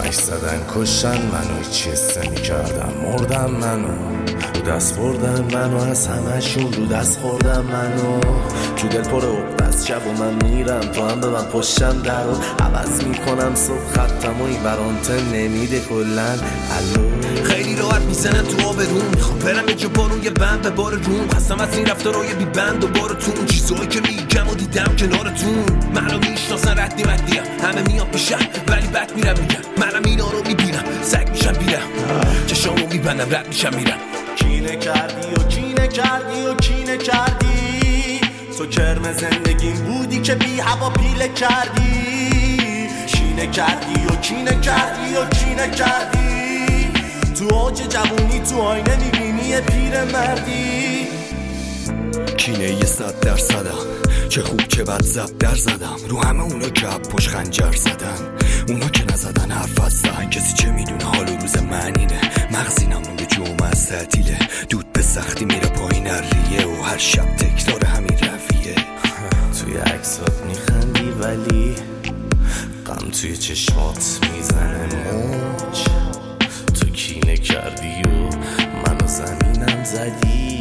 همش زدن کشتن منو، هیچی حس نمی‌کردم مردم منو، رو دست بردن منو از همشون، رو دست خوردن منو، تو دل پر عقده از شب و من میرم تو هم به من پشتم در رو عوض میکنم صبح خطم و این برانته نمیده کلن. خیلی راحت میزنن تو آب روم، میخوام برم یه جا بارون یه بند به بار روم، خستم از این رفتارای بی بند و بارتون، چیزایی که میگم و دیدم کنارتون. منو میشناسن ردی مدیم، همه میان پیشم ولی بد میرم میگم منم اینا رو میبینم، سگ میشم بیرم چشامو میبندم رد میشم میرم. کینه کردی و کینه کردی و کینه کردی، تو کرم زندگیم بودی که بی هوا پیله کردی. کینه کردی و کینه کردی و کینه کردی، تو اوج جوونی تو آینه میبینی یه پیر مردی. کینه یه 100%م، چه خوب چه بد زب در زدم رو همه اونا که پشت خنجر زدن، اونا که نزدن حرف هستن. کسی چه میدونه حال و روز من اینه، مغزینم به جمعه از تعطیله، دود به سختی میره پایین ریه و هر شب تکرار همین رویه. توی عکسات میخندی ولی غم توی چشمات میزنه موج، تو کینه کردی و منو زمینم زدی،